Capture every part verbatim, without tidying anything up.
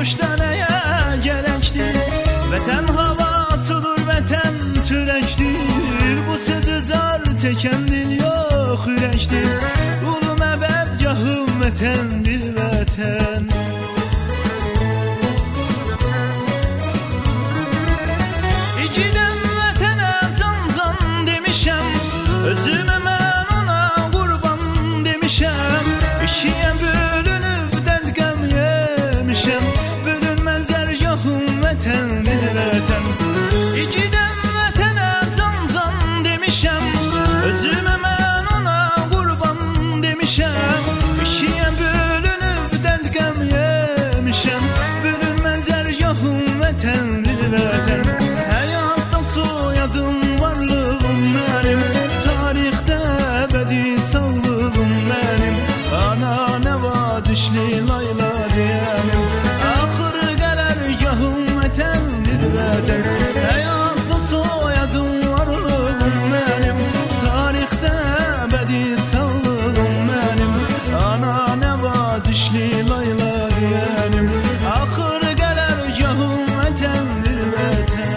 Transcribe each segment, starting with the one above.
müşteriye gerektir. Vətən havasıdır, vətən çörəkdir. Bu sözü car çəkən dil yox ürəkdir. Ulum əbəbgahım vətəndir, vətən. İgidəm vətənə can can demişəm, özümü mən ona qurban demişəm. İkiyə bölünüb dərd qəm yemişəm, bölünməz dərgahım vətəndir, vətən. İgidəm vətənə can can demişəm, özümü mən ona qurban demişəm. İkiyə bölünüb dərd qəm yemişəm, bölünməz dərgahım vətəndir, vətən. Həyatda soyadım, varlığım mənim, tarixdə əbədi sağlığım mənim. Ana nəvazişli layla deyənim, axır qərargahım vətəndir, vətən. Həyatda soyadım, varlığım mənim, tarixdə əbədi sağlığım mənim. Ana nəvazişli layla deyənim, axır qərargahım vətəndir, vətən.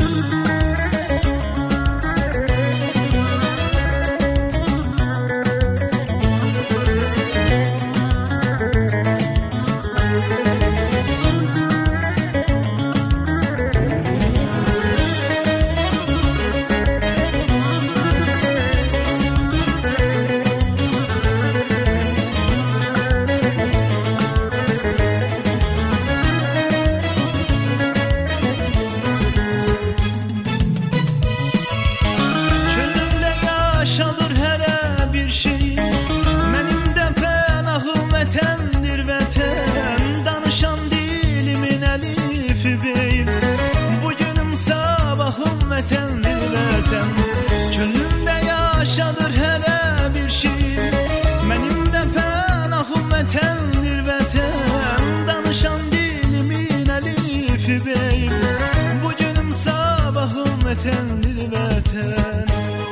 Yaşadır hərə bir şey, mənim də pənahım vətəndir, vətən. Danışan dilimin əlifi beyim, bugünüm sabahım vətəndir, vətən. Könlümdə yaşadır hərə bir şey, mənim də pənahım vətəndir, vətən. Danışan dilimin əlifi beyim, bugünüm sabahım vətəndir, vətən.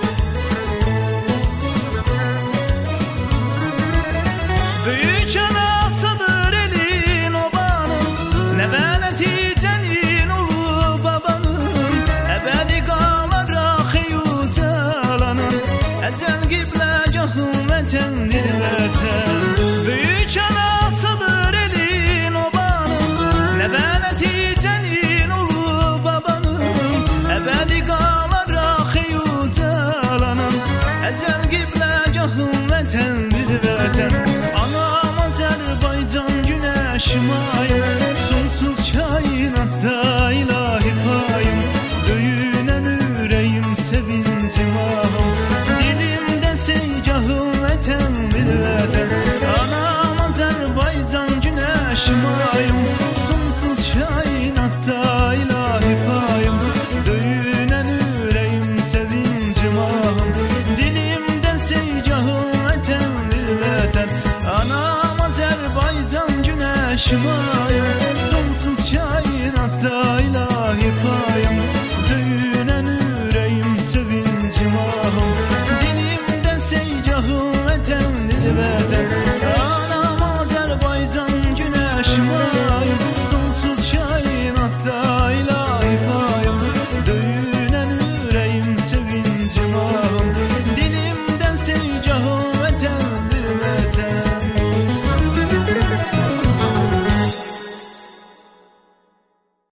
Büyük anasıdır elin obanın, nəvə nəticənin ulu babanın. Əbədi qalaraq ucalanın, əzəl qibləgahım vətəndir, vətən. Büyük anasıdır elin obanın, nəvə nəticənin ulu babanın. Əbədi qalaraq ucalanın, əzəl qibləgahım vətəndir, vətən. Azərbaycan günəşim ayım, sonsuz kainatda ilahi payım. Döyünən ürəyim, sevincim ahım, dilimdə seygahım vətəndir, vətən. Anam Azərbaycan günəşim ayım, sonsuz kainatda ilahi payım. Döyünən ürəyim, sevincim ahım, dilimdə seygahım vətəndir, vətən. Anam Azərbaycan günəşim ayım.